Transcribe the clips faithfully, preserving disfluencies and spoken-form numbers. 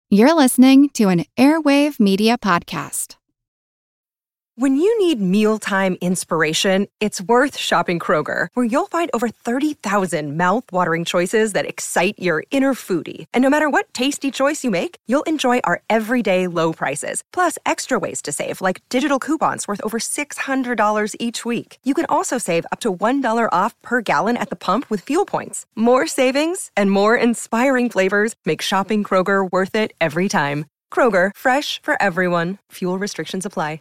You're listening to an Airwave Media Podcast. When you need mealtime inspiration, it's worth shopping Kroger, where you'll find over thirty thousand mouth-watering choices that excite your inner foodie. And no matter what tasty choice you make, you'll enjoy our everyday low prices, plus extra ways to save, like digital coupons worth over six hundred dollars each week. You can also save up to one dollar off per gallon at the pump with fuel points. More savings and more inspiring flavors make shopping Kroger worth it every time. Kroger, fresh for everyone. Fuel restrictions apply.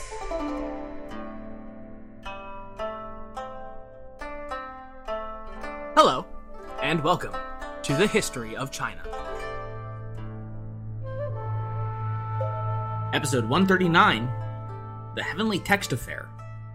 Hello, and welcome to the History of China. Episode one thirty-nine, The Heavenly Text Affair.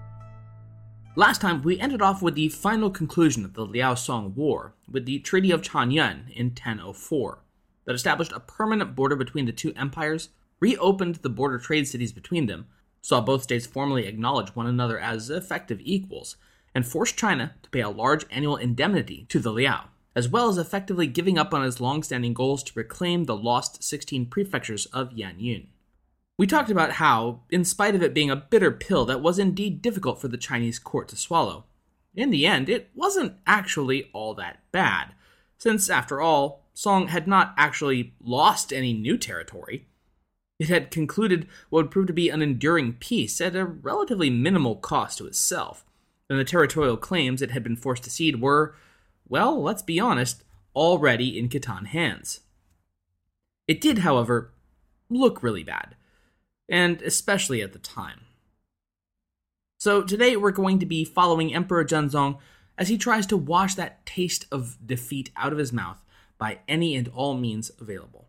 Last time, we ended off with the final conclusion of the Liao Song War with the Treaty of Chanyuan in ten oh four, that established a permanent border between the two empires, reopened the border trade cities between them, saw both states formally acknowledge one another as effective equals, and forced China to pay a large annual indemnity to the Liao, as well as effectively giving up on its long-standing goals to reclaim the lost sixteen prefectures of Yanyun. We talked about how, in spite of it being a bitter pill that was indeed difficult for the Chinese court to swallow, in the end it wasn't actually all that bad, since, after all, Song had not actually lost any new territory. It had concluded what would prove to be an enduring peace at a relatively minimal cost to itself, and the territorial claims it had been forced to cede were, well, let's be honest, already in Khitan hands. It did, however, look really bad, and especially at the time. So today we're going to be following Emperor Zhenzong as he tries to wash that taste of defeat out of his mouth by any and all means available.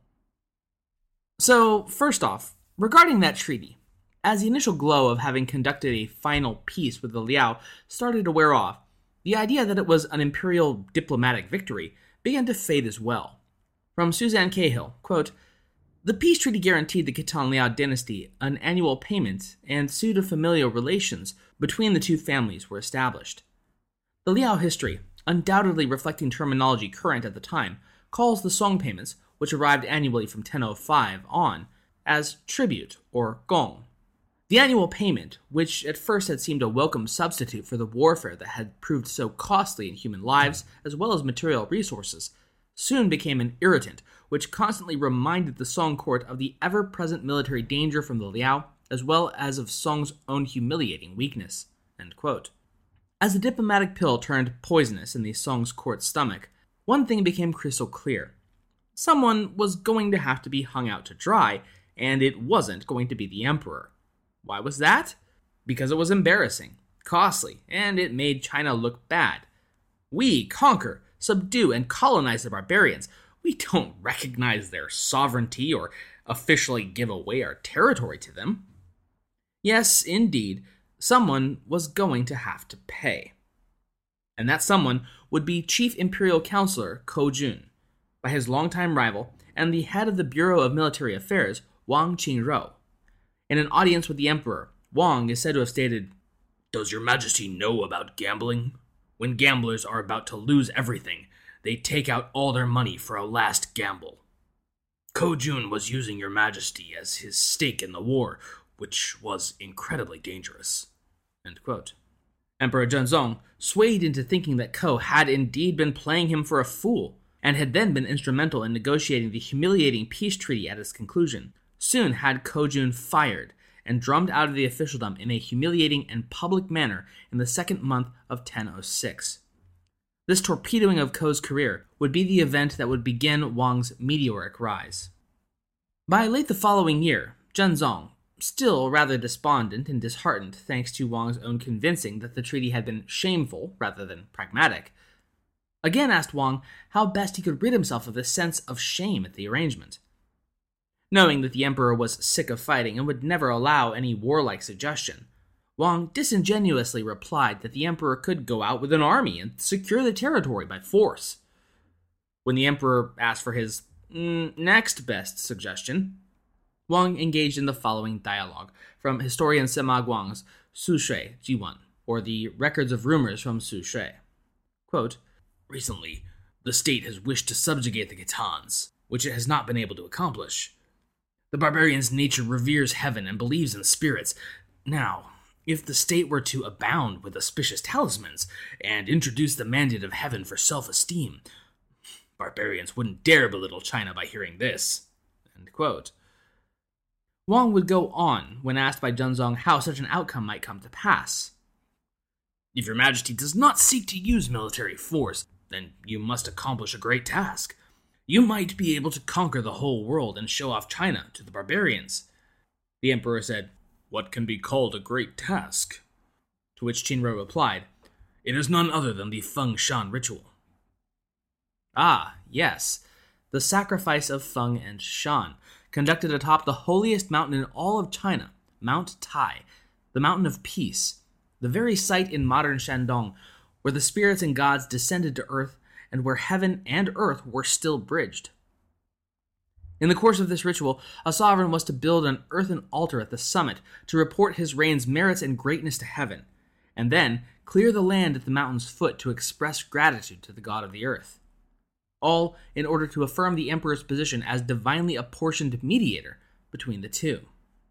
So, first off, regarding that treaty, as the initial glow of having conducted a final peace with the Liao started to wear off, the idea that it was an imperial diplomatic victory began to fade as well. From Suzanne Cahill, quote, "The peace treaty guaranteed the Khitan-Liao dynasty an annual payment, and pseudo-familial relations between the two families were established. The Liao history, undoubtedly reflecting terminology current at the time, calls the Song payments, which arrived annually from ten oh five on, as tribute, or gong. The annual payment, which at first had seemed a welcome substitute for the warfare that had proved so costly in human lives as well as material resources, soon became an irritant which constantly reminded the Song court of the ever-present military danger from the Liao, as well as of Song's own humiliating weakness." End quote. As the diplomatic pill turned poisonous in the Song's court's stomach, one thing became crystal clear. Someone was going to have to be hung out to dry, and it wasn't going to be the emperor. Why was that? Because it was embarrassing, costly, and it made China look bad. We conquer, subdue, and colonize the barbarians. We don't recognize their sovereignty or officially give away our territory to them. Yes, indeed, someone was going to have to pay. And that someone would be Chief Imperial Counselor Ko Jun, by his longtime rival and the head of the Bureau of Military Affairs, Wang Qingrou. In an audience with the emperor, Wang is said to have stated, "Does your majesty know about gambling? When gamblers are about to lose everything, they take out all their money for a last gamble. Ko Jun was using your majesty as his stake in the war, which was incredibly dangerous." End quote. Emperor Zhenzong swayed into thinking that Ko had indeed been playing him for a fool, and had then been instrumental in negotiating the humiliating peace treaty at its conclusion, soon had Ko Jun fired and drummed out of the officialdom in a humiliating and public manner in the second month of ten oh six. This torpedoing of Ko's career would be the event that would begin Wang's meteoric rise. By late the following year, Zhenzong, still rather despondent and disheartened thanks to Wang's own convincing that the treaty had been shameful rather than pragmatic, again asked Wang how best he could rid himself of the sense of shame at the arrangement. Knowing that the emperor was sick of fighting and would never allow any warlike suggestion, Wang disingenuously replied that the emperor could go out with an army and secure the territory by force. When the emperor asked for his mm, next best suggestion, Wang engaged in the following dialogue from historian Sima Guang's Su Shui Jiwan, or the Records of Rumors from Su Shui. Quote, "Recently, the state has wished to subjugate the Khitans. which it has not been able to accomplish. The barbarian's nature reveres heaven and believes in spirits. Now, if the state were to abound with auspicious talismans and introduce the mandate of heaven for self-esteem, barbarians wouldn't dare belittle China by hearing this." End quote. Wang would go on when asked by Zhenzong how such an outcome might come to pass. "If your majesty does not seek to use military force, then you must accomplish a great task. You might be able to conquer the whole world and show off China to the barbarians." The emperor said, "What can be called a great task?" To which Qinro replied, "It is none other than the Feng Shan ritual." Ah, yes, the sacrifice of Feng and Shan, conducted atop the holiest mountain in all of China, Mount Tai, the mountain of peace, the very site in modern Shandong where the spirits and gods descended to earth and where heaven and earth were still bridged. In the course of this ritual, a sovereign was to build an earthen altar at the summit to report his reign's merits and greatness to heaven, and then clear the land at the mountain's foot to express gratitude to the god of the earth. All in order to affirm the emperor's position as divinely apportioned mediator between the two.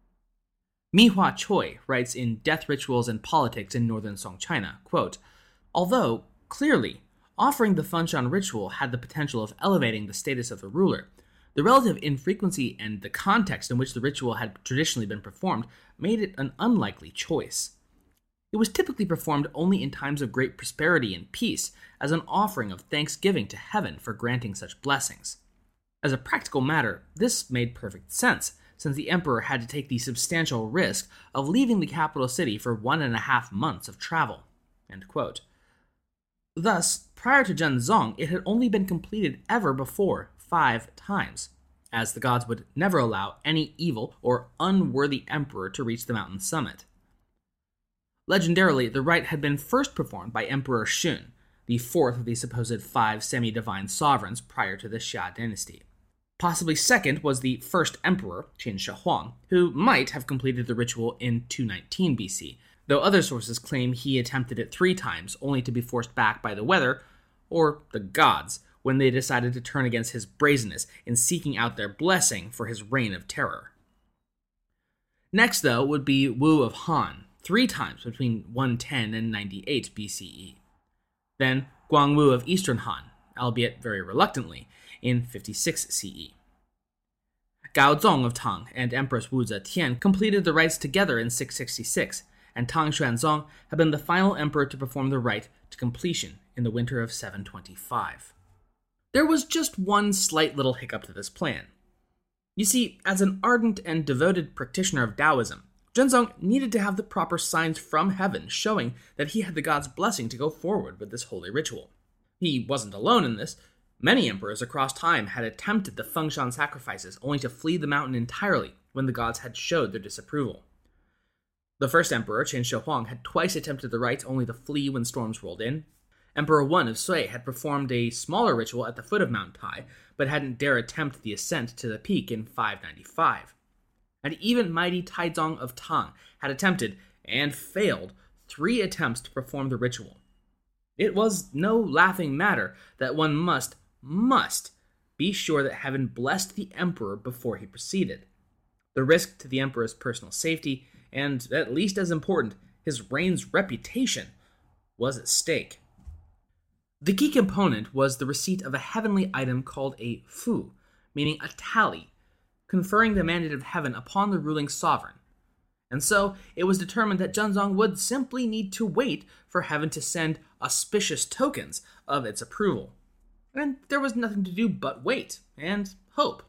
Mi Hua Choi writes in Death Rituals and Politics in Northern Song China, quote, "Although, clearly, offering the Fengshan ritual had the potential of elevating the status of the ruler, the relative infrequency and the context in which the ritual had traditionally been performed made it an unlikely choice. It was typically performed only in times of great prosperity and peace, as an offering of thanksgiving to heaven for granting such blessings. As a practical matter, this made perfect sense, since the emperor had to take the substantial risk of leaving the capital city for one and a half months of travel." End quote. Thus, prior to Zhenzong, it had only been completed ever before five times, as the gods would never allow any evil or unworthy emperor to reach the mountain summit. Legendarily, the rite had been first performed by Emperor Shun, the fourth of the supposed five semi-divine sovereigns prior to the Xia dynasty. Possibly second was the first emperor, Qin Shi Huang, who might have completed the ritual in two nineteen B C, though other sources claim he attempted it three times, only to be forced back by the weather, or the gods, when they decided to turn against his brazenness in seeking out their blessing for his reign of terror. Next, though, would be Wu of Han, three times between one ten and ninety-eight B C E. Then Guangwu of Eastern Han, albeit very reluctantly, in fifty-six C E. Gao Zong of Tang and Empress Wu Zetian completed the rites together in six sixty-six, and Tang Xuanzong had been the final emperor to perform the rite to completion in the winter of seven twenty-five. There was just one slight little hiccup to this plan. You see, as an ardent and devoted practitioner of Taoism, Zhenzong needed to have the proper signs from heaven showing that he had the god's blessing to go forward with this holy ritual. He wasn't alone in this. Many emperors across time had attempted the Fengshan sacrifices only to flee the mountain entirely when the gods had showed their disapproval. The first emperor, Qin Shi Huang, had twice attempted the rites only to flee when storms rolled in. Emperor Wen of Sui had performed a smaller ritual at the foot of Mount Tai, but hadn't dare attempt the ascent to the peak in five ninety-five. And even mighty Taizong of Tang had attempted, and failed, three attempts to perform the ritual. It was no laughing matter that one must, must, be sure that heaven blessed the emperor before he proceeded. The risk to the emperor's personal safety, and, at least as important, his reign's reputation, was at stake. The key component was the receipt of a heavenly item called a fu, meaning a tally, conferring the mandate of heaven upon the ruling sovereign. And so, it was determined that Zhenzong would simply need to wait for heaven to send auspicious tokens of its approval. And there was nothing to do but wait, and hope.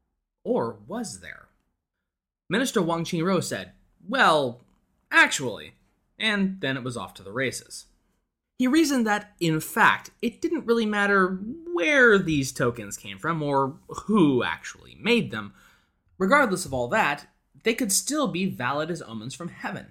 Or was there? Minister Wang Qinro said, "Well, actually," and then it was off to the races. He reasoned that, in fact, it didn't really matter where these tokens came from or who actually made them. Regardless of all that, they could still be valid as omens from heaven.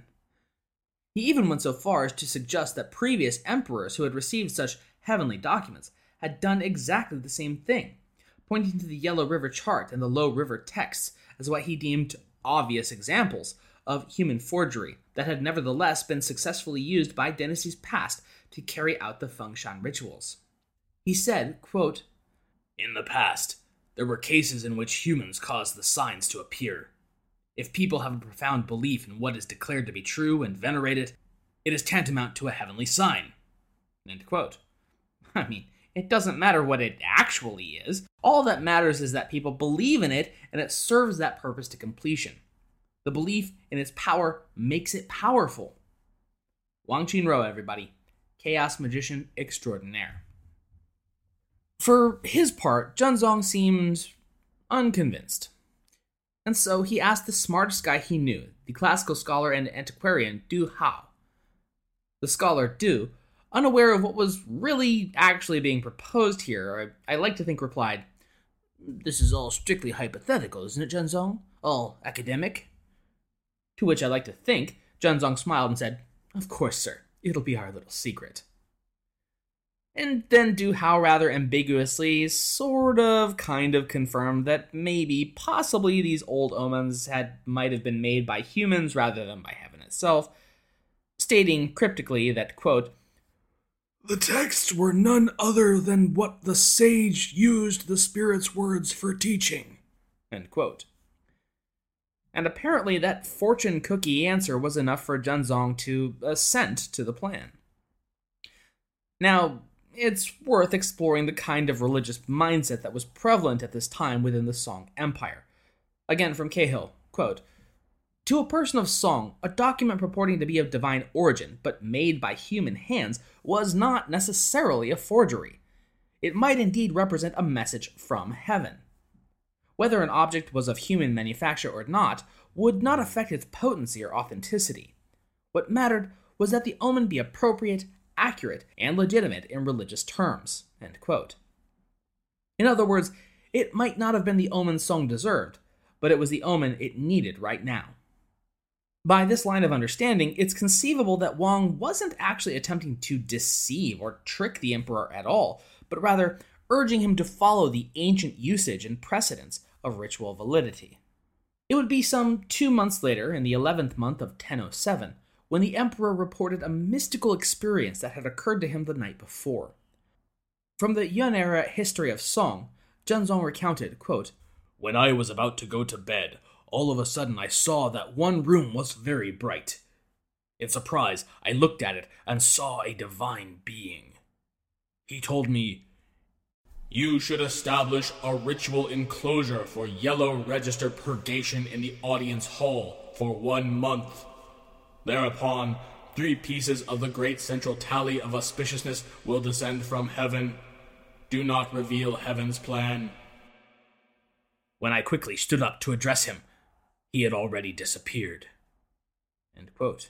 He even went so far as to suggest that previous emperors who had received such heavenly documents had done exactly the same thing, pointing to the Yellow River chart and the Low River texts as what he deemed obvious examples of human forgery that had nevertheless been successfully used by dynasties past to carry out the Fengshan rituals. He said, quote, "In the past, There were cases in which humans caused the signs to appear. If people have a profound belief in what is declared to be true and venerate it, it is tantamount to a heavenly sign. End quote. I mean, it doesn't matter what it actually is. All that matters is that people believe in it, and it serves that purpose to completion. The belief in its power makes it powerful. Wang Qinruo, everybody. Chaos magician extraordinaire. For his part, Zhenzong seemed unconvinced. And so he asked the smartest guy he knew, the classical scholar and antiquarian Du Hao. The scholar Du, unaware of what was really actually being proposed here, I, I like to think replied, "This is all strictly hypothetical, isn't it, Zhenzong? All academic?" To which I like to think, Zhenzong smiled and said, "Of course, sir. It'll be our little secret." And then Du Hao rather ambiguously sort of kind of confirmed that maybe, possibly, these old omens had might have been made by humans rather than by heaven itself, stating cryptically that, quote, "The texts were none other than what the sage used the spirit's words for teaching." End quote. And apparently that fortune cookie answer was enough for Zhenzong to assent to the plan. Now, it's worth exploring the kind of religious mindset that was prevalent at this time within the Song Empire. Again from Cahill, quote, "To a person of Song, a document purporting to be of divine origin, but made by human hands, was not necessarily a forgery. It might indeed represent a message from heaven. Whether an object was of human manufacture or not would not affect its potency or authenticity. What mattered was that the omen be appropriate, accurate, and legitimate in religious terms." End quote. In other words, it might not have been the omen Song deserved, but it was the omen it needed right now. By this line of understanding, it's conceivable that Wang wasn't actually attempting to deceive or trick the emperor at all, but rather urging him to follow the ancient usage and precedents of ritual validity. It would be some two months later, in the eleventh month of ten oh seven, when the emperor reported a mystical experience that had occurred to him the night before. From the Yuan-era history of Song, Zhenzong recounted, quote, "When I was about to go to bed, all of a sudden I saw that one room was very bright. In surprise, I looked at it and saw a divine being. He told me, 'You should establish a ritual enclosure for yellow register purgation in the audience hall for one month. Thereupon, three pieces of the great central tally of auspiciousness will descend from heaven. Do not reveal heaven's plan.' When I quickly stood up to address him, he had already disappeared." End quote.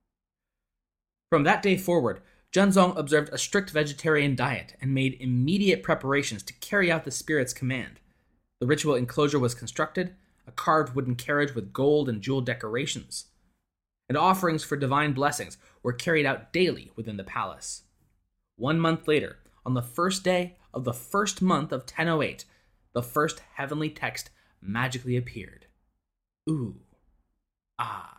From that day forward, Zhenzong observed a strict vegetarian diet and made immediate preparations to carry out the spirit's command. The ritual enclosure was constructed, a carved wooden carriage with gold and jewel decorations, and offerings for divine blessings were carried out daily within the palace. One month later, on the first day of the first month of ten oh eight, the first heavenly text magically appeared. Ooh. Ah.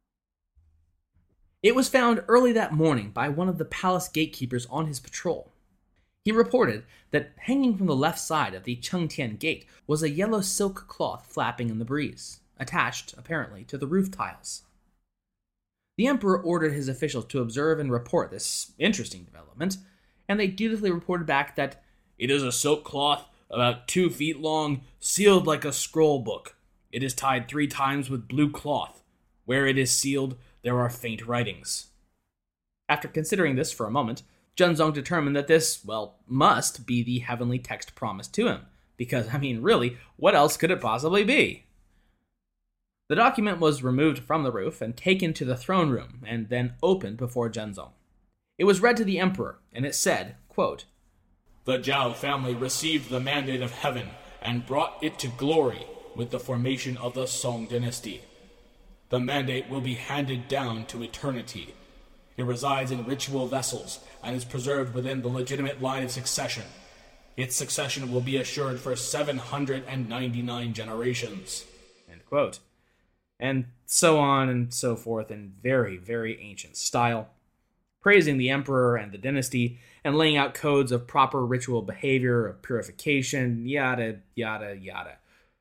It was found early that morning by one of the palace gatekeepers on his patrol. He reported that hanging from the left side of the Chengtian gate was a yellow silk cloth flapping in the breeze, attached, apparently, to the roof tiles. The emperor ordered his officials to observe and report this interesting development, and they dutifully reported back that it is a silk cloth about two feet long, sealed like a scroll book. It is tied three times with blue cloth. Where it is sealed, there are faint writings. After considering this for a moment, Zhenzong determined that this, well, must be the heavenly text promised to him, because, I mean, really, what else could it possibly be? The document was removed from the roof and taken to the throne room, and then opened before Zhenzong. It was read to the emperor, and it said, quote, "The Zhao family received the mandate of heaven and brought it to glory with the formation of the Song dynasty. The mandate will be handed down to eternity. It resides in ritual vessels and is preserved within the legitimate line of succession. Its succession will be assured for seven hundred ninety-nine generations." End quote. And so on and so forth in very, very ancient style, praising the emperor and the dynasty, and laying out codes of proper ritual behavior, of purification, yada, yada, yada.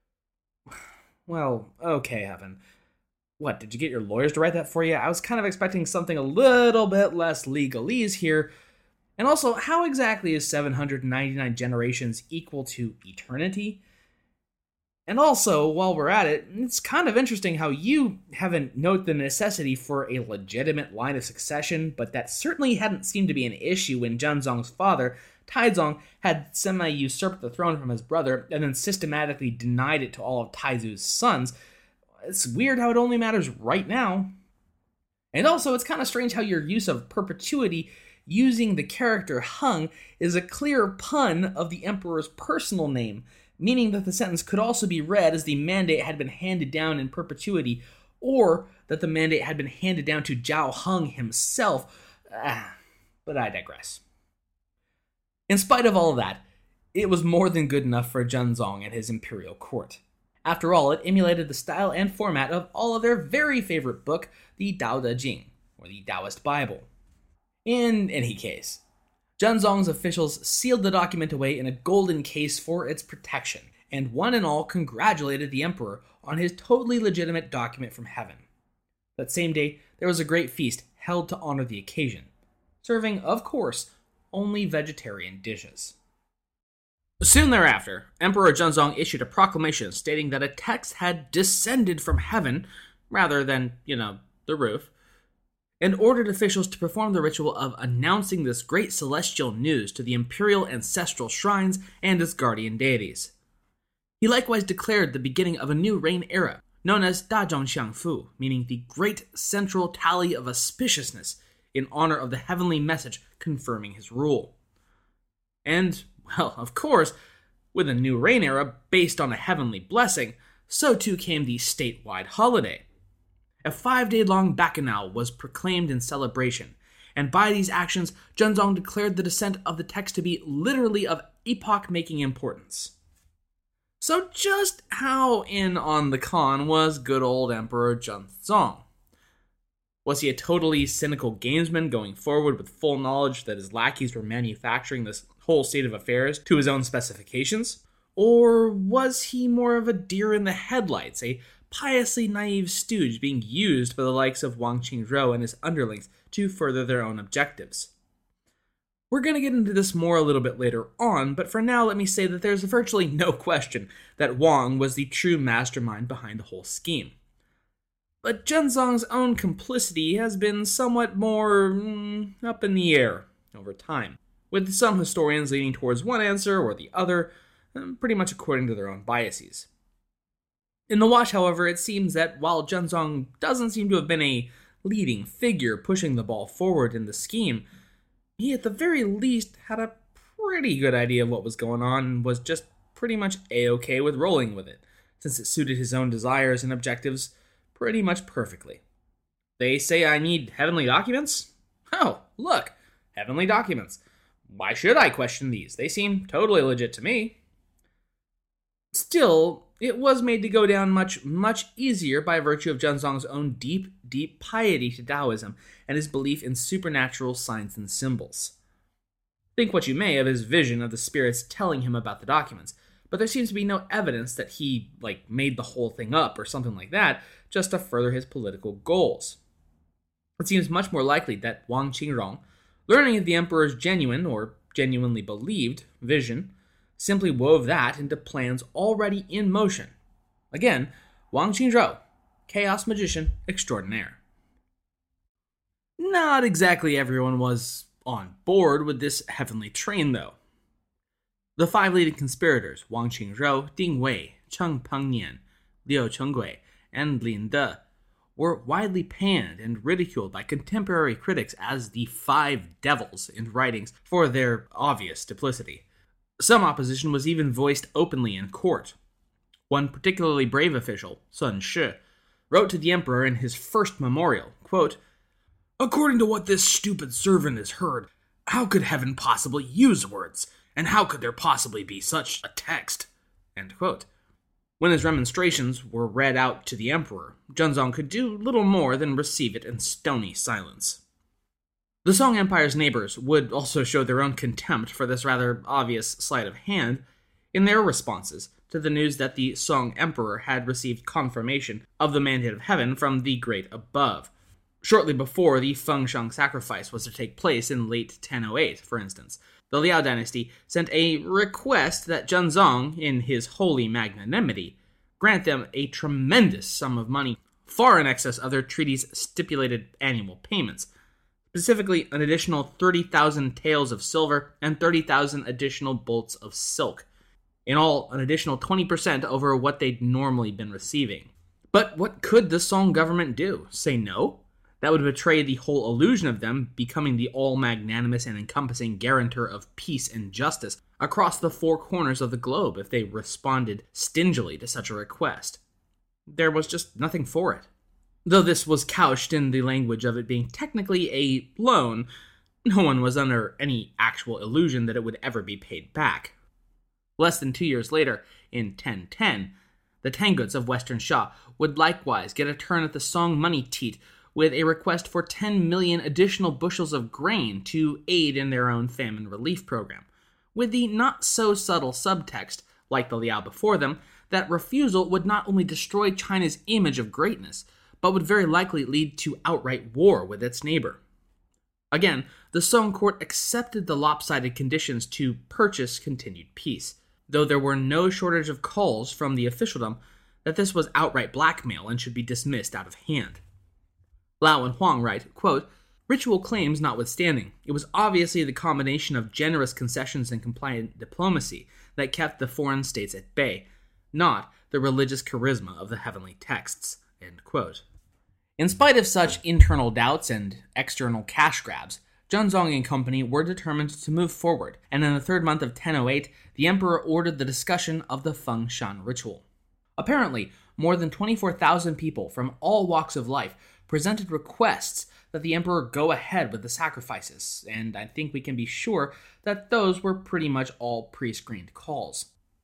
Well, okay, Heaven. What, did you get your lawyers to write that for you? I was kind of expecting something a little bit less legalese here. And also, how exactly is seven hundred ninety-nine generations equal to eternity? And also, while we're at it, it's kind of interesting how you haven't noted the necessity for a legitimate line of succession, but that certainly hadn't seemed to be an issue when Zhenzong's father, Taizong, had semi-usurped the throne from his brother and then systematically denied it to all of Taizu's sons. It's weird how it only matters right now. And also, it's kind of strange how your use of perpetuity using the character Hung is a clear pun of the Emperor's personal name, meaning that the sentence could also be read as the mandate had been handed down in perpetuity, or that the mandate had been handed down to Zhao Hung himself. Ah, but I digress. In spite of all of that, it was more than good enough for Zhenzong and his imperial court. After all, it emulated the style and format of all of their very favorite book, the Tao Te Ching, or the Taoist Bible. In any case, Zhenzong's officials sealed the document away in a golden case for its protection, and one and all congratulated the emperor on his totally legitimate document from heaven. That same day, there was a great feast held to honor the occasion, serving, of course, only vegetarian dishes. Soon thereafter, Emperor Zhenzong issued a proclamation stating that a text had descended from heaven, rather than, you know, the roof, and ordered officials to perform the ritual of announcing this great celestial news to the imperial ancestral shrines and its guardian deities. He likewise declared the beginning of a new reign era, known as Dazhong Xiangfu, meaning the great central tally of auspiciousness, in honor of the heavenly message confirming his rule. And, well, of course, with a new reign era based on a heavenly blessing, so too came the statewide holiday. A five-day-long bacchanal was proclaimed in celebration, and by these actions, Zhenzong declared the descent of the text to be literally of epoch-making importance. So just how in on the con was good old Emperor Zhenzong? Was he a totally cynical gamesman going forward with full knowledge that his lackeys were manufacturing this whole state of affairs to his own specifications? Or was he more of a deer in the headlights, a piously naive stooge being used by the likes of Wang Qingzhou and his underlings to further their own objectives? We're going to get into this more a little bit later on, but for now let me say that there's virtually no question that Wang was the true mastermind behind the whole scheme. But Zhenzong's own complicity has been somewhat more mm, up in the air over time, with some historians leaning towards one answer or the other, pretty much according to their own biases. In the wash, however, it seems that while Zhenzong doesn't seem to have been a leading figure pushing the ball forward in the scheme, he at the very least had a pretty good idea of what was going on and was just pretty much a-okay with rolling with it, since it suited his own desires and objectives pretty much perfectly. They say I need heavenly documents? Oh, look, heavenly documents. Why should I question these? They seem totally legit to me. Still, it was made to go down much, much easier by virtue of Zhenzong's own deep, deep piety to Taoism and his belief in supernatural signs and symbols. Think what you may of his vision of the spirits telling him about the documents, but there seems to be no evidence that he, like, made the whole thing up or something like that just to further his political goals. It seems much more likely that Wang Qingrong, learning of the emperor's genuine, or genuinely believed, vision, simply wove that into plans already in motion. Again, Wang Qingzhou, chaos magician extraordinaire. Not exactly everyone was on board with this heavenly train, though. The five leading conspirators, Wang Qingzhou, Ding Wei, Cheng Pengnian, Liu Chenggui, and Lin De, were widely panned and ridiculed by contemporary critics as the Five Devils in writings for their obvious duplicity. Some opposition was even voiced openly in court. One particularly brave official, Sun Shi, wrote to the emperor in his first memorial, quote, "According to what this stupid servant has heard, how could heaven possibly use words? And how could there possibly be such a text?" End quote. When his remonstrations were read out to the emperor, Zhenzong could do little more than receive it in stony silence. The Song Empire's neighbors would also show their own contempt for this rather obvious sleight of hand in their responses to the news that the Song Emperor had received confirmation of the mandate of heaven from the Great Above. Shortly before the Fengshan sacrifice was to take place in late ten oh eight, for instance, the Liao dynasty sent a request that Zhenzong, in his holy magnanimity, grant them a tremendous sum of money, far in excess of their treaty's stipulated annual payments, specifically an additional thirty thousand taels of silver and thirty thousand additional bolts of silk. In all, an additional twenty percent over what they'd normally been receiving. But what could the Song government do? Say no? That would betray the whole illusion of them becoming the all-magnanimous and encompassing guarantor of peace and justice across the four corners of the globe if they responded stingily to such a request. There was just nothing for it. Though this was couched in the language of it being technically a loan, no one was under any actual illusion that it would ever be paid back. Less than two years later, in ten ten, the Tanguts of Western Sha would likewise get a turn at the Song money teat with a request for ten million additional bushels of grain to aid in their own famine relief program, with the not-so-subtle subtext, like the Liao before them, that refusal would not only destroy China's image of greatness, but would very likely lead to outright war with its neighbor. Again, the Song court accepted the lopsided conditions to purchase continued peace, though there were no shortage of calls from the officialdom that this was outright blackmail and should be dismissed out of hand. Lau and Huang write, quote, "Ritual claims notwithstanding, it was obviously the combination of generous concessions and compliant diplomacy that kept the foreign states at bay, not the religious charisma of the heavenly texts." End quote. In spite of such internal doubts and external cash grabs, Zhenzong and company were determined to move forward, and in the third month of ten oh eight, the emperor ordered the discussion of the Fengshan ritual. Apparently, more than twenty-four thousand people from all walks of life presented requests that the emperor go ahead with the sacrifices, and I think we can be sure that those were pretty much all pre-screened calls.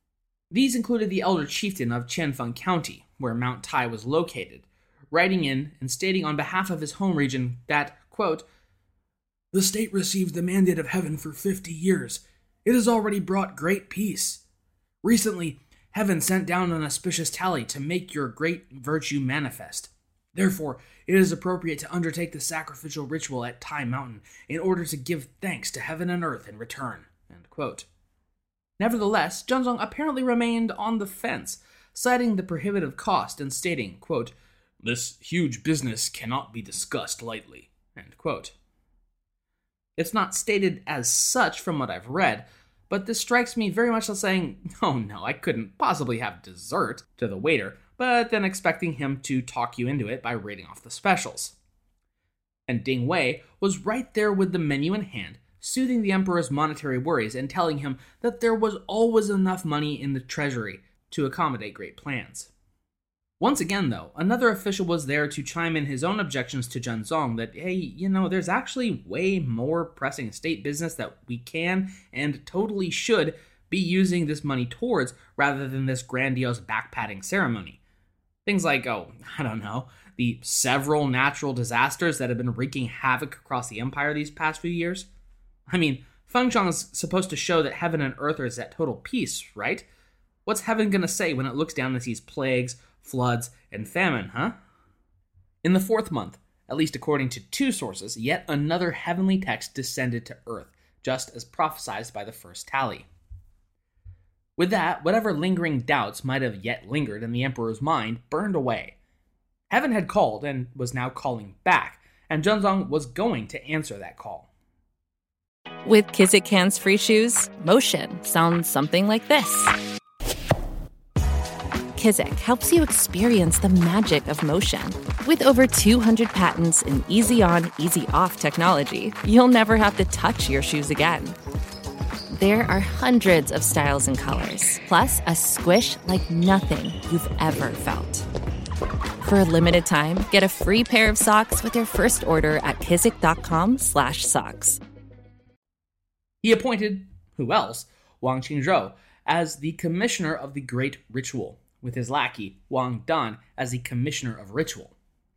These included the elder chieftain of Qianfeng County, where Mount Tai was located, writing in and stating on behalf of his home region that, quote, "The state received the mandate of heaven for fifty years. It has already brought great peace. Recently, heaven sent down an auspicious tally to make your great virtue manifest. Therefore, it is appropriate to undertake the sacrificial ritual at Tai Mountain in order to give thanks to heaven and earth in return." End quote. Nevertheless, Zhenzong apparently remained on the fence, citing the prohibitive cost and stating, quote, "This huge business cannot be discussed lightly." End quote. It's not stated as such from what I've read, but this strikes me very much as saying, oh no, I couldn't possibly have dessert to the waiter, but then expecting him to talk you into it by rating off the specials. And Ding Wei was right there with the menu in hand, soothing the emperor's monetary worries and telling him that there was always enough money in the treasury to accommodate great plans. Once again, though, another official was there to chime in his own objections to Zhenzong that, hey, you know, there's actually way more pressing state business that we can and totally should be using this money towards rather than this grandiose back-patting ceremony. Things like, oh, I don't know, the several natural disasters that have been wreaking havoc across the empire these past few years. I mean, Fengshan is supposed to show that heaven and earth are at total peace, right? What's heaven gonna say when it looks down and sees plagues, floods, and famine, huh? In the fourth month, at least according to two sources, yet another heavenly text descended to earth, just as prophesied by the first tally. With that, whatever lingering doubts might have yet lingered in the emperor's mind burned away. Heaven had called and was now calling back, and Zhenzong was going to answer that call. With Kizik hands-free shoes, motion sounds something like this. Kizik helps you experience the magic of motion. With over two hundred patents and easy-on, easy-off technology, you'll never have to touch your shoes again. There are hundreds of styles and colors, plus a squish like nothing you've ever felt. For a limited time, get a free pair of socks with your first order at kizik.com slash socks. He appointed, who else, Wang Qingzhou as the commissioner of the Great Ritual, with his lackey, Wang Dan, as the commissioner of ritual.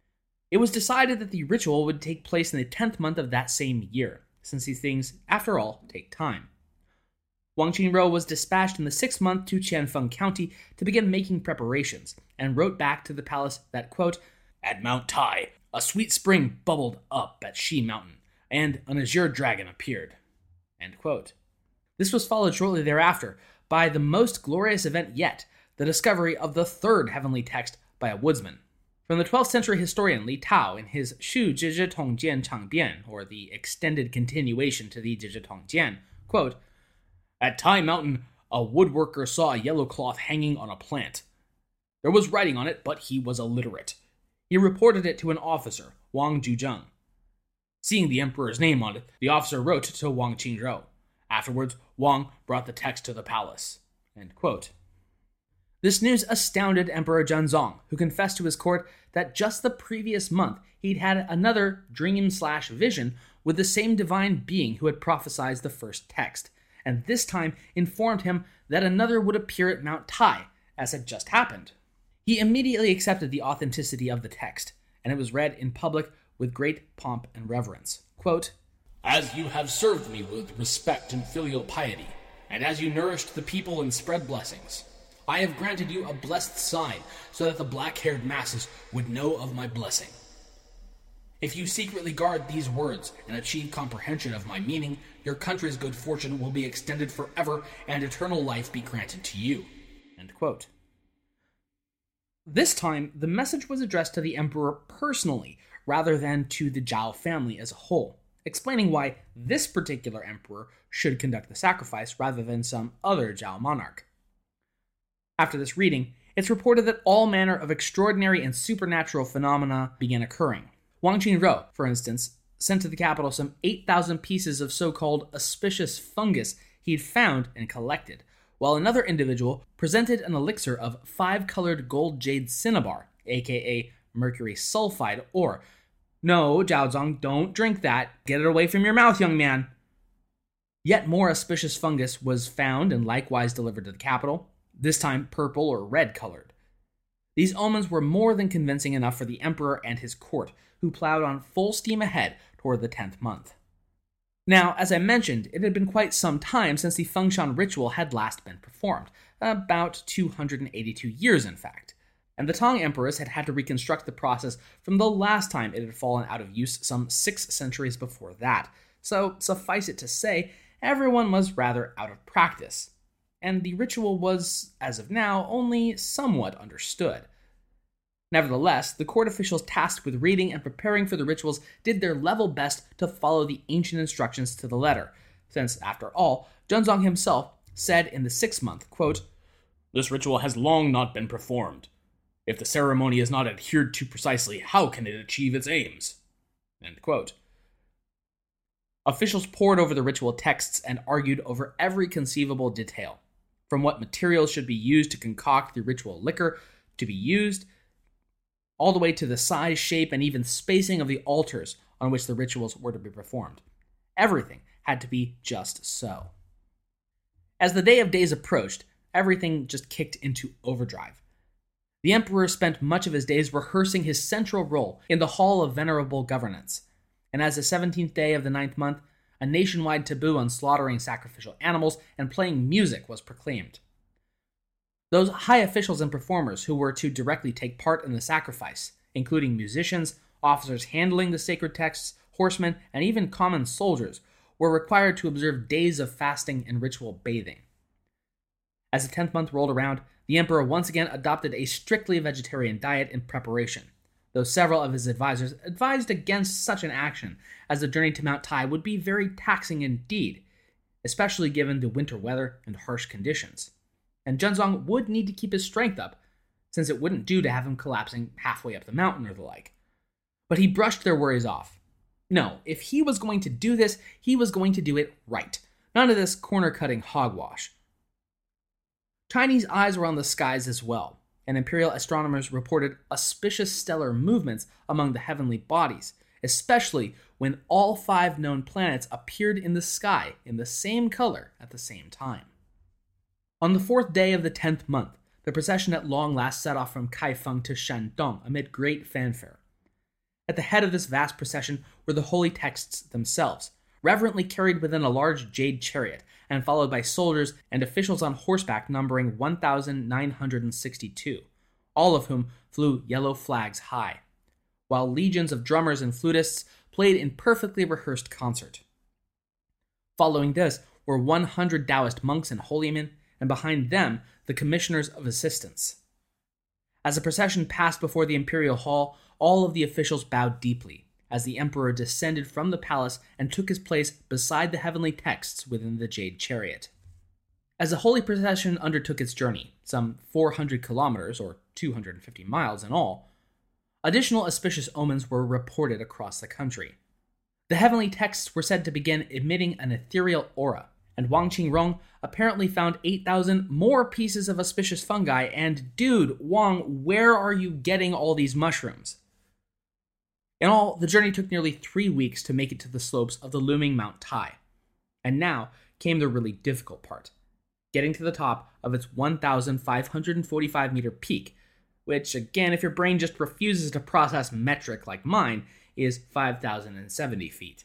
It was decided that the ritual would take place in the tenth month of that same year, since these things, after all, take time. Wang Qingrou was dispatched in the sixth month to Qianfeng County to begin making preparations, and wrote back to the palace that, quote, "At Mount Tai, a sweet spring bubbled up at Shi Mountain, and an azure dragon appeared." End quote. This was followed shortly thereafter by the most glorious event yet, the discovery of the third heavenly text by a woodsman. From the twelfth century historian Li Tao in his Shu Zhizhi Tongjian Changbian, or the extended continuation to the Zhizhi Tongjian, quote, "At Tai Mountain, a woodworker saw a yellow cloth hanging on a plant. There was writing on it, but he was illiterate. He reported it to an officer, Wang Juzheng. Seeing the emperor's name on it, the officer wrote to Wang Qingrou. Afterwards, Wang brought the text to the palace." End quote. This news astounded Emperor Zhenzong, who confessed to his court that just the previous month he'd had another dream-slash-vision with the same divine being who had prophesied the first text, and this time informed him that another would appear at Mount Tai, as had just happened. He immediately accepted the authenticity of the text, and it was read in public with great pomp and reverence. Quote, "As you have served me with respect and filial piety, and as you nourished the people and spread blessings, I have granted you a blessed sign so that the black-haired masses would know of my blessing. If you secretly guard these words and achieve comprehension of my meaning, your country's good fortune will be extended forever and eternal life be granted to you." End quote. This time, the message was addressed to the emperor personally, rather than to the Zhao family as a whole, explaining why this particular emperor should conduct the sacrifice rather than some other Zhao monarch. After this reading, it's reported that all manner of extraordinary and supernatural phenomena began occurring. Wang Qingrou, for instance, sent to the capital some eight thousand pieces of so-called auspicious fungus he'd found and collected, while another individual presented an elixir of five-colored gold jade cinnabar, aka mercury sulfide ore. No, Zhaozong, don't drink that. Get it away from your mouth, young man. Yet more auspicious fungus was found and likewise delivered to the capital, this time purple or red colored. These omens were more than convincing enough for the emperor and his court, who plowed on full steam ahead toward the tenth month. Now, as I mentioned, it had been quite some time since the Fengshan ritual had last been performed, about two hundred eighty-two years in fact, and the Tang emperors had had to reconstruct the process from the last time it had fallen out of use some six centuries before that, so suffice it to say, everyone was rather out of practice, and the ritual was, as of now, only somewhat understood. Nevertheless, the court officials tasked with reading and preparing for the rituals did their level best to follow the ancient instructions to the letter, since, after all, Zhenzong himself said in the sixth month, quote, "This ritual has long not been performed. If the ceremony is not adhered to precisely, how can it achieve its aims?" End quote. Officials pored over the ritual texts and argued over every conceivable detail, from what materials should be used to concoct the ritual liquor to be used, all the way to the size, shape, and even spacing of the altars on which the rituals were to be performed. Everything had to be just so. As the day of days approached, everything just kicked into overdrive. The emperor spent much of his days rehearsing his central role in the Hall of Venerable Governance, and as the seventeenth day of the ninth month, a nationwide taboo on slaughtering sacrificial animals and playing music was proclaimed. Those high officials and performers who were to directly take part in the sacrifice, including musicians, officers handling the sacred texts, horsemen, and even common soldiers, were required to observe days of fasting and ritual bathing. As the tenth month rolled around, the emperor once again adopted a strictly vegetarian diet in preparation, though several of his advisors advised against such an action, as the journey to Mount Tai would be very taxing indeed, especially given the winter weather and harsh conditions. And Zhenzong would need to keep his strength up, since it wouldn't do to have him collapsing halfway up the mountain or the like. But he brushed their worries off. No, if he was going to do this, he was going to do it right. None of this corner-cutting hogwash. Chinese eyes were on the skies as well, and imperial astronomers reported auspicious stellar movements among the heavenly bodies, especially when all five known planets appeared in the sky in the same color at the same time. On the fourth day of the tenth month, the procession at long last set off from Kaifeng to Shandong amid great fanfare. At the head of this vast procession were the holy texts themselves, reverently carried within a large jade chariot, and followed by soldiers and officials on horseback numbering one thousand nine hundred sixty-two, all of whom flew yellow flags high, while legions of drummers and flutists played in perfectly rehearsed concert. Following this were one hundred Taoist monks and holy men, and behind them the commissioners of assistance. As the procession passed before the imperial hall, all of the officials bowed deeply, as the emperor descended from the palace and took his place beside the heavenly texts within the jade chariot. As the holy procession undertook its journey, some four hundred kilometers or two hundred fifty miles in all, additional auspicious omens were reported across the country. The heavenly texts were said to begin emitting an ethereal aura, and Wang Qingrong apparently found eight thousand more pieces of auspicious fungi, and dude, Wang, where are you getting all these mushrooms? In all, the journey took nearly three weeks to make it to the slopes of the looming Mount Tai. And now came the really difficult part, getting to the top of its one thousand five hundred forty-five meter peak, which, again, if your brain just refuses to process metric like mine, is five thousand seventy feet.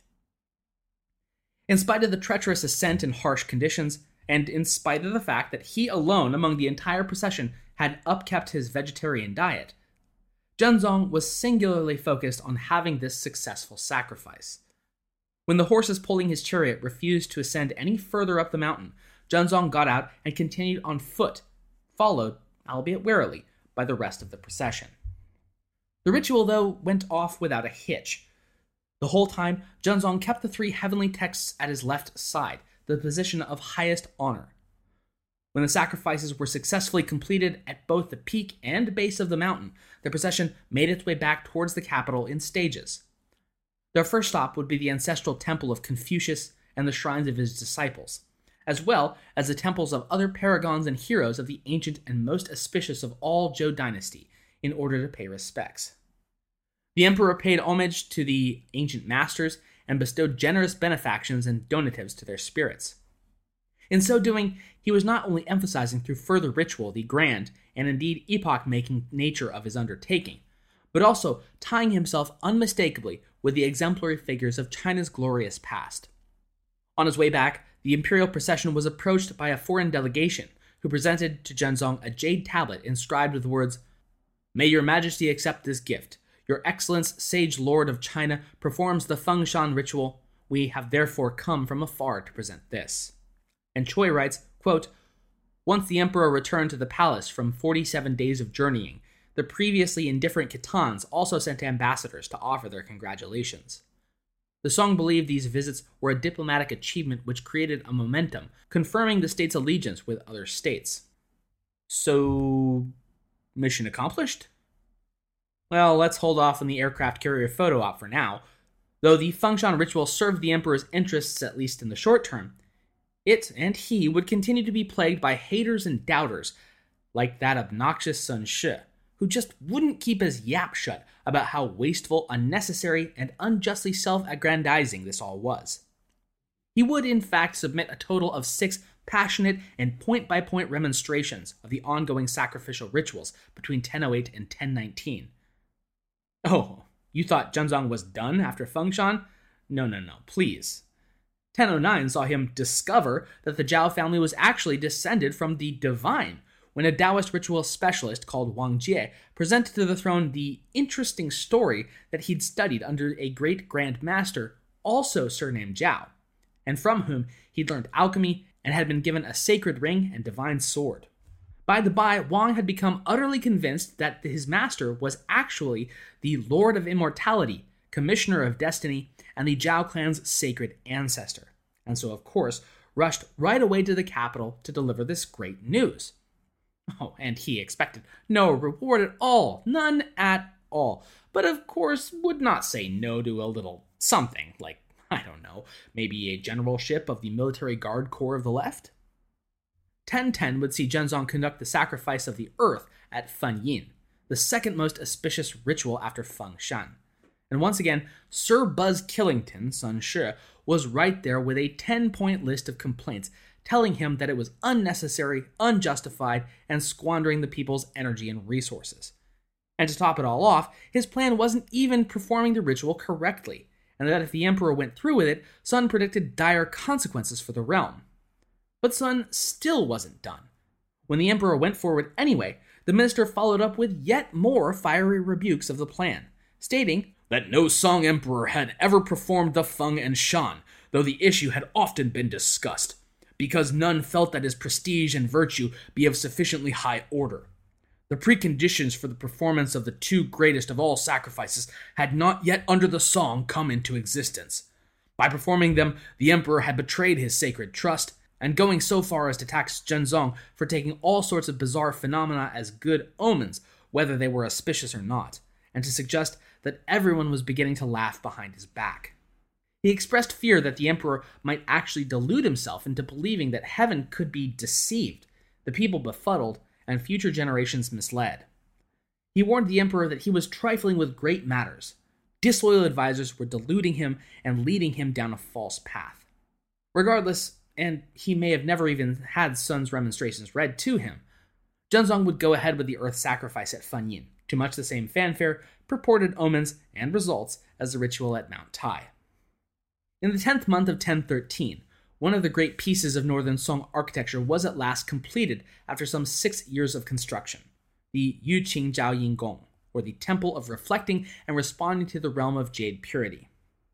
In spite of the treacherous ascent and harsh conditions, and in spite of the fact that he alone among the entire procession had upkept his vegetarian diet, Zhenzong was singularly focused on having this successful sacrifice. When the horses pulling his chariot refused to ascend any further up the mountain, Zhenzong got out and continued on foot, followed, albeit warily, by the rest of the procession. The ritual, though, went off without a hitch. The whole time, Zhenzong kept the three heavenly texts at his left side, the position of highest honor. When the sacrifices were successfully completed at both the peak and base of the mountain, the procession made its way back towards the capital in stages. Their first stop would be the ancestral temple of Confucius and the shrines of his disciples, as well as the temples of other paragons and heroes of the ancient and most auspicious of all Zhou dynasty, in order to pay respects. The emperor paid homage to the ancient masters and bestowed generous benefactions and donatives to their spirits. In so doing, he was not only emphasizing through further ritual the grand and indeed epoch-making nature of his undertaking, but also tying himself unmistakably with the exemplary figures of China's glorious past. On his way back, the imperial procession was approached by a foreign delegation who presented to Zhenzong a jade tablet inscribed with the words, "May your majesty accept this gift. Your excellence, sage lord of China, performs the Fengshan ritual. We have therefore come from afar to present this." And Choi writes, quote, "Once the emperor returned to the palace from forty-seven days of journeying, the previously indifferent Khitans also sent ambassadors to offer their congratulations. The Song believed these visits were a diplomatic achievement which created a momentum, confirming the state's allegiance with other states." So, mission accomplished? Well, let's hold off on the aircraft carrier photo op for now. Though the Fengshan ritual served the emperor's interests, at least in the short term, it and he would continue to be plagued by haters and doubters, like that obnoxious Sun Shi, who just wouldn't keep his yap shut about how wasteful, unnecessary, and unjustly self-aggrandizing this all was. He would, in fact, submit a total of six passionate and point-by-point remonstrations of the ongoing sacrificial rituals between ten oh eight and ten nineteen. Oh, you thought Zhenzong was done after Fengshan? No, no, no, please. ten oh nine saw him discover that the Zhao family was actually descended from the divine, when a Taoist ritual specialist called Wang Jie presented to the throne the interesting story that he'd studied under a great Grand Master, also surnamed Zhao, and from whom he'd learned alchemy and had been given a sacred ring and divine sword. By the by, Wang had become utterly convinced that his master was actually the Lord of Immortality, Commissioner of Destiny, and the Zhao clan's sacred ancestor, and so, of course, rushed right away to the capital to deliver this great news. Oh, and he expected no reward at all, none at all, but of course would not say no to a little something, like, I don't know, maybe a generalship of the military guard corps of the left? ten ten would see Zhenzong conduct the sacrifice of the earth at Fenyin, the second most auspicious ritual after Fengshan. And once again, Sir Buzz Killington, Sun Shi, was right there with a ten-point list of complaints, telling him that it was unnecessary, unjustified, and squandering the people's energy and resources. And to top it all off, his plan wasn't even performing the ritual correctly, and that if the emperor went through with it, Sun predicted dire consequences for the realm. But Sun still wasn't done. When the emperor went forward anyway, the minister followed up with yet more fiery rebukes of the plan, stating that no Song emperor had ever performed the Feng and Shan, though the issue had often been discussed, because none felt that his prestige and virtue be of sufficiently high order. The preconditions for the performance of the two greatest of all sacrifices had not yet under the Song come into existence. By performing them, the emperor had betrayed his sacred trust, and going so far as to tax Zhenzong for taking all sorts of bizarre phenomena as good omens, whether they were auspicious or not, and to suggest that everyone was beginning to laugh behind his back. He expressed fear that the emperor might actually delude himself into believing that heaven could be deceived, the people befuddled, and future generations misled. He warned the emperor that he was trifling with great matters. Disloyal advisors were deluding him and leading him down a false path. Regardless, and he may have never even had Sun's remonstrations read to him, Zhenzong would go ahead with the earth sacrifice at Fanyin, to much the same fanfare, purported omens, and results as the ritual at Mount Tai. In the tenth month of ten thirteen, one of the great pieces of northern Song architecture was at last completed after some six years of construction, the Yuqing Zhao Yin Gong, or the Temple of Reflecting and Responding to the Realm of Jade Purity.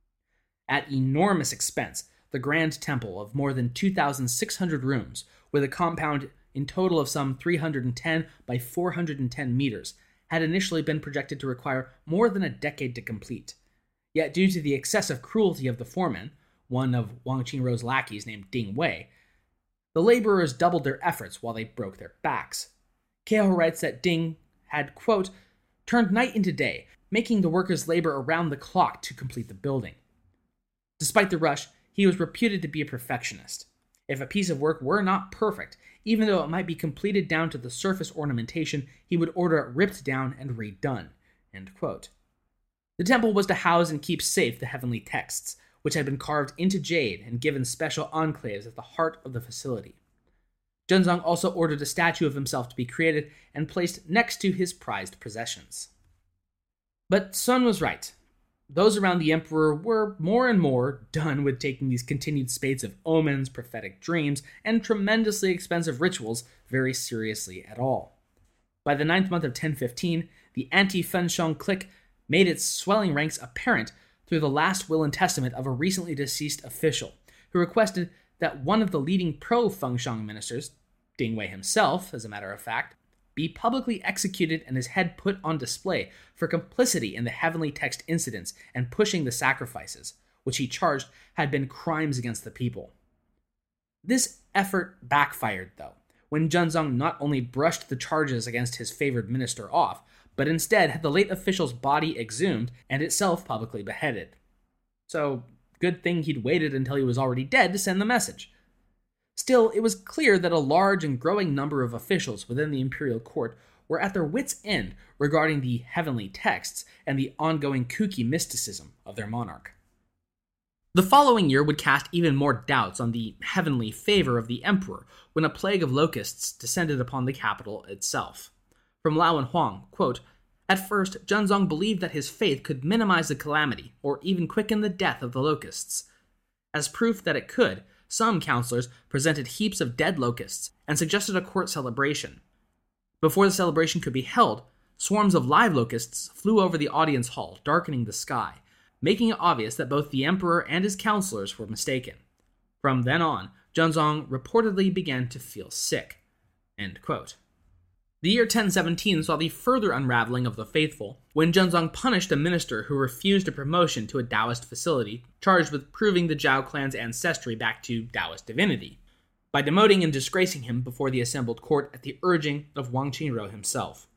At enormous expense, the grand temple of more than two thousand six hundred rooms, with a compound in total of some three hundred ten by four hundred ten meters, had initially been projected to require more than a decade to complete. Yet due to the excessive cruelty of the foreman, one of Wang Qinrou's lackeys named Ding Wei, the laborers doubled their efforts while they broke their backs. Kehoe writes that Ding had, quote, turned night into day, making the workers labor around the clock to complete the building. Despite the rush, he was reputed to be a perfectionist. If a piece of work were not perfect, even though it might be completed down to the surface ornamentation, he would order it ripped down and redone, end quote. The temple was to house and keep safe the heavenly texts, which had been carved into jade and given special enclaves at the heart of the facility. Zhenzong also ordered a statue of himself to be created and placed next to his prized possessions. But Sun was right. Those around the emperor were more and more done with taking these continued spades of omens, prophetic dreams, and tremendously expensive rituals very seriously at all. By the ninth month of ten fifteen, the anti-Fenshong clique made its swelling ranks apparent through the last will and testament of a recently deceased official, who requested that one of the leading pro-Fengshang ministers, Ding Wei himself, as a matter of fact, be publicly executed and his head put on display for complicity in the heavenly text incidents and pushing the sacrifices, which he charged had been crimes against the people. This effort backfired, though, when Zhenzong not only brushed the charges against his favored minister off, but instead had the late official's body exhumed and itself publicly beheaded. So, good thing he'd waited until he was already dead to send the message. Still, it was clear that a large and growing number of officials within the imperial court were at their wits' end regarding the heavenly texts and the ongoing kooky mysticism of their monarch. The following year would cast even more doubts on the heavenly favor of the emperor when a plague of locusts descended upon the capital itself. From Lao and Huang, quote, at first, Zhenzong believed that his faith could minimize the calamity or even quicken the death of the locusts. As proof that it could, some counselors presented heaps of dead locusts and suggested a court celebration. Before the celebration could be held, swarms of live locusts flew over the audience hall, darkening the sky, making it obvious that both the emperor and his counselors were mistaken. From then on, Zhenzong reportedly began to feel sick. End quote. The year ten seventeen saw the further unraveling of the faithful, when Zhenzong punished a minister who refused a promotion to a Taoist facility, charged with proving the Zhao clan's ancestry back to Taoist divinity, by demoting and disgracing him before the assembled court at the urging of Wang Qinrou himself.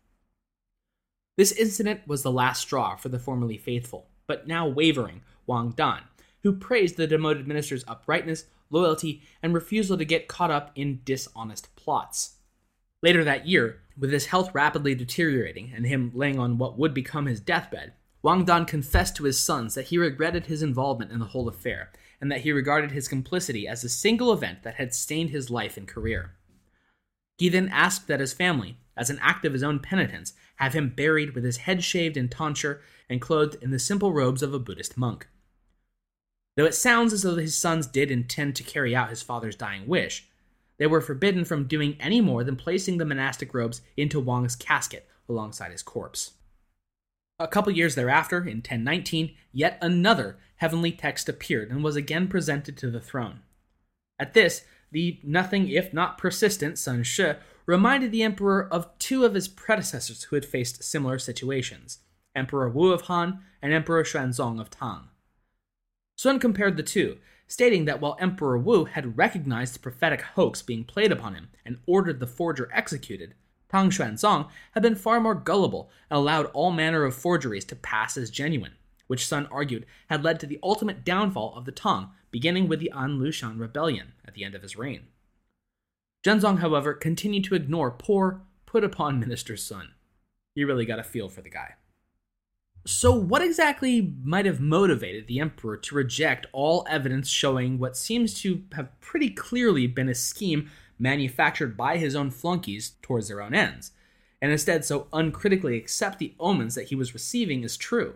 This incident was the last straw for the formerly faithful, but now wavering, Wang Dan, who praised the demoted minister's uprightness, loyalty, and refusal to get caught up in dishonest plots. Later that year, with his health rapidly deteriorating and him laying on what would become his deathbed, Wang Dan confessed to his sons that he regretted his involvement in the whole affair, and that he regarded his complicity as the single event that had stained his life and career. He then asked that his family, as an act of his own penitence, have him buried with his head shaved in tonsure and clothed in the simple robes of a Buddhist monk. Though it sounds as though his sons did intend to carry out his father's dying wish, they were forbidden from doing any more than placing the monastic robes into Wang's casket alongside his corpse. A couple years thereafter, in ten nineteen, yet another heavenly text appeared and was again presented to the throne. At this, the nothing if not persistent Sun Shi reminded the emperor of two of his predecessors who had faced similar situations, Emperor Wu of Han and Emperor Xuanzong of Tang. Sun compared the two, stating that while Emperor Wu had recognized the prophetic hoax being played upon him and ordered the forger executed, Tang Xuanzong had been far more gullible and allowed all manner of forgeries to pass as genuine, which Sun argued had led to the ultimate downfall of the Tang, beginning with the An Lushan rebellion at the end of his reign. Zhenzong, however, continued to ignore poor, put-upon Minister Sun. You really got a feel for the guy. So what exactly might have motivated the emperor to reject all evidence showing what seems to have pretty clearly been a scheme manufactured by his own flunkies towards their own ends, and instead so uncritically accept the omens that he was receiving as true?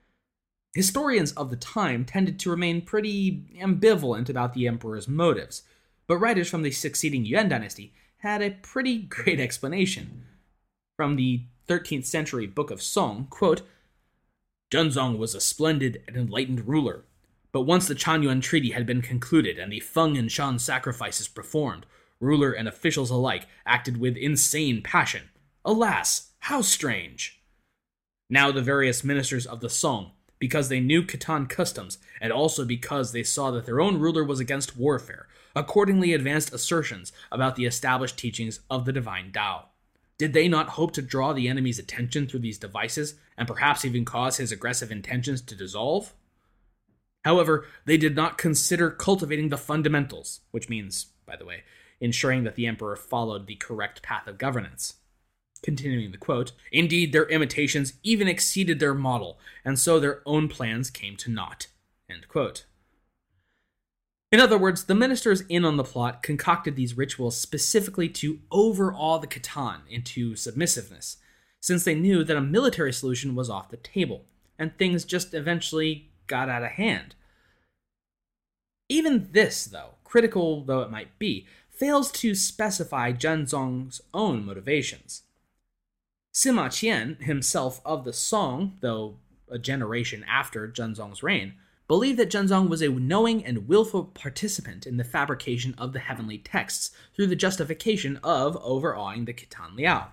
Historians of the time tended to remain pretty ambivalent about the emperor's motives, but writers from the succeeding Yuan dynasty had a pretty great explanation. From the thirteenth century Book of Song, quote, "Zhenzong was a splendid and enlightened ruler, but once the Chanyuan Treaty had been concluded and the Feng and Shan sacrifices performed, ruler and officials alike acted with insane passion. Alas, how strange! Now the various ministers of the Song, because they knew Khitan customs, and also because they saw that their own ruler was against warfare, accordingly advanced assertions about the established teachings of the divine Tao. Did they not hope to draw the enemy's attention through these devices, and perhaps even cause his aggressive intentions to dissolve? However, they did not consider cultivating the fundamentals, which means, by the way, ensuring that the emperor followed the correct path of governance." Continuing the quote, "Indeed, their imitations even exceeded their model, and so their own plans came to naught." End quote. In other words, the ministers in on the plot concocted these rituals specifically to overawe the Khitan into submissiveness, since they knew that a military solution was off the table, and things just eventually got out of hand. Even this, though, critical though it might be, fails to specify Zhenzong's own motivations. Sima Qian, himself of the Song, though a generation after Zhenzong's reign, believed that Zhenzong was a knowing and willful participant in the fabrication of the heavenly texts through the justification of overawing the Khitan Liao.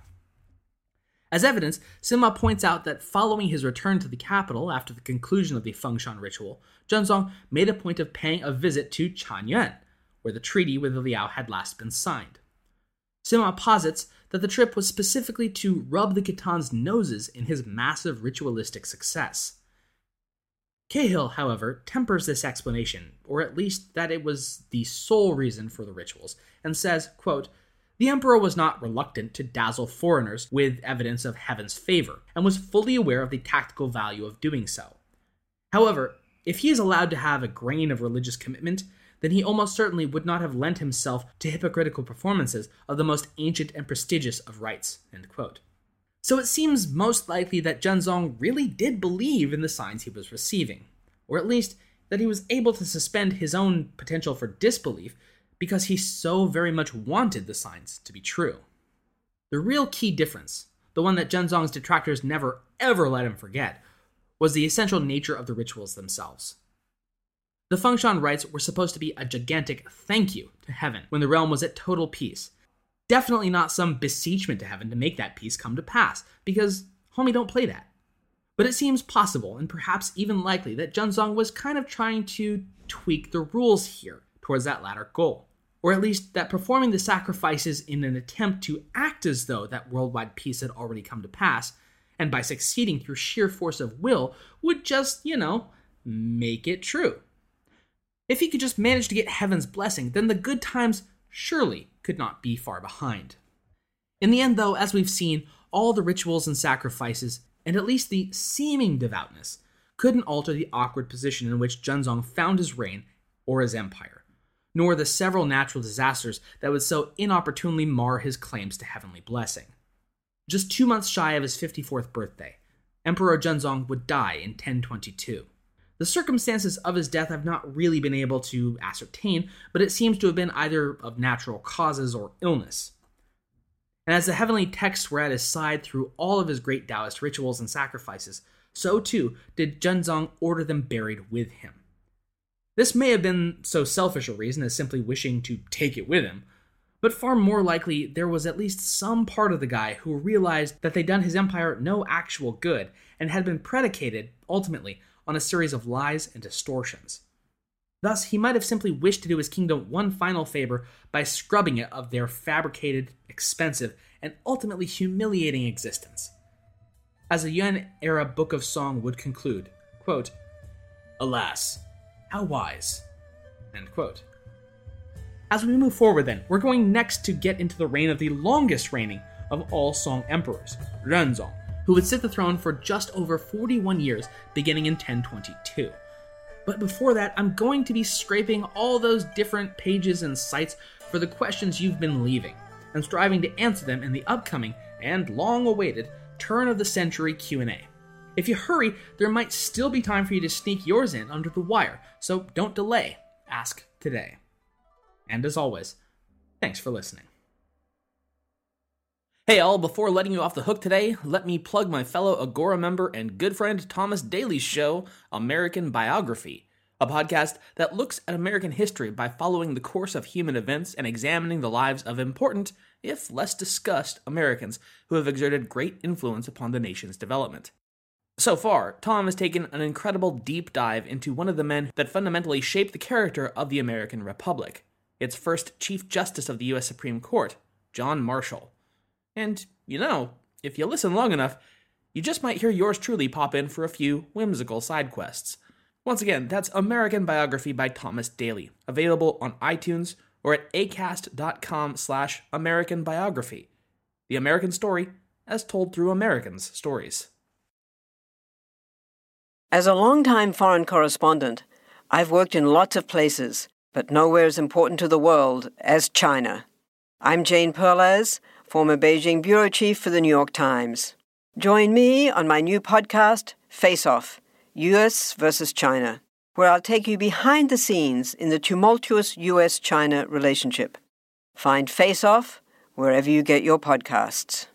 As evidence, Sima points out that following his return to the capital after the conclusion of the Fengshan ritual, Zhenzong made a point of paying a visit to Chanyuan, where the treaty with the Liao had last been signed. Sima posits that the trip was specifically to rub the Khitan's noses in his massive ritualistic success. Cahill, however, tempers this explanation, or at least that it was the sole reason for the rituals, and says, quote, "The emperor was not reluctant to dazzle foreigners with evidence of heaven's favor, and was fully aware of the tactical value of doing so. However, if he is allowed to have a grain of religious commitment, then he almost certainly would not have lent himself to hypocritical performances of the most ancient and prestigious of rites." End quote. So it seems most likely that Zhenzong really did believe in the signs he was receiving, or at least that he was able to suspend his own potential for disbelief because he so very much wanted the signs to be true. The real key difference, the one that Zhenzong's detractors never ever let him forget, was the essential nature of the rituals themselves. The Fengshan rites were supposed to be a gigantic thank you to heaven when the realm was at total peace. Definitely not some beseechment to heaven to make that peace come to pass, because, homie, don't play that. But it seems possible, and perhaps even likely, that Zhenzong was kind of trying to tweak the rules here towards that latter goal. Or at least that performing the sacrifices in an attempt to act as though that worldwide peace had already come to pass, and by succeeding through sheer force of will, would just, you know, make it true. If he could just manage to get heaven's blessing, then the good times surely could not be far behind. In the end, though, as we've seen, all the rituals and sacrifices, and at least the seeming devoutness, couldn't alter the awkward position in which Zhenzong found his reign or his empire, nor the several natural disasters that would so inopportunely mar his claims to heavenly blessing. Just two months shy of his fifty-fourth birthday, Emperor Zhenzong would die in ten twenty-two. The circumstances of his death I've not really been able to ascertain, but it seems to have been either of natural causes or illness. And as the heavenly texts were at his side through all of his great Taoist rituals and sacrifices, so too did Zhenzong order them buried with him. This may have been so selfish a reason as simply wishing to take it with him, but far more likely there was at least some part of the guy who realized that they'd done his empire no actual good and had been predicated, ultimately, on a series of lies and distortions. Thus, he might have simply wished to do his kingdom one final favor by scrubbing it of their fabricated, expensive, and ultimately humiliating existence. As the Yuan-era Book of Song would conclude, quote, "Alas, how wise," end quote. As we move forward then, we're going next to get into the reign of the longest reigning of all Song emperors, Renzong, who would sit the throne for just over forty-one years, beginning in ten twenty-two. But before that, I'm going to be scraping all those different pages and sites for the questions you've been leaving, and striving to answer them in the upcoming, and long-awaited, turn of the century Q and A. If you hurry, there might still be time for you to sneak yours in under the wire, so don't delay. Ask today. And as always, thanks for listening. Hey all, before letting you off the hook today, let me plug my fellow Agora member and good friend Thomas Daly's show, American Biography, a podcast that looks at American history by following the course of human events and examining the lives of important, if less discussed, Americans who have exerted great influence upon the nation's development. So far, Tom has taken an incredible deep dive into one of the men that fundamentally shaped the character of the American Republic, its first Chief Justice of the U S Supreme Court, John Marshall. And, you know, if you listen long enough, you just might hear yours truly pop in for a few whimsical side quests. Once again, that's American Biography by Thomas Daly, available on iTunes or at acast.com slash American Biography. The American story, as told through Americans' stories. As a longtime foreign correspondent, I've worked in lots of places, but nowhere as important to the world as China. I'm Jane Perlez, former Beijing bureau chief for the New York Times. Join me on my new podcast, Face Off, U S versus China, where I'll take you behind the scenes in the tumultuous U S China relationship. Find Face Off wherever you get your podcasts.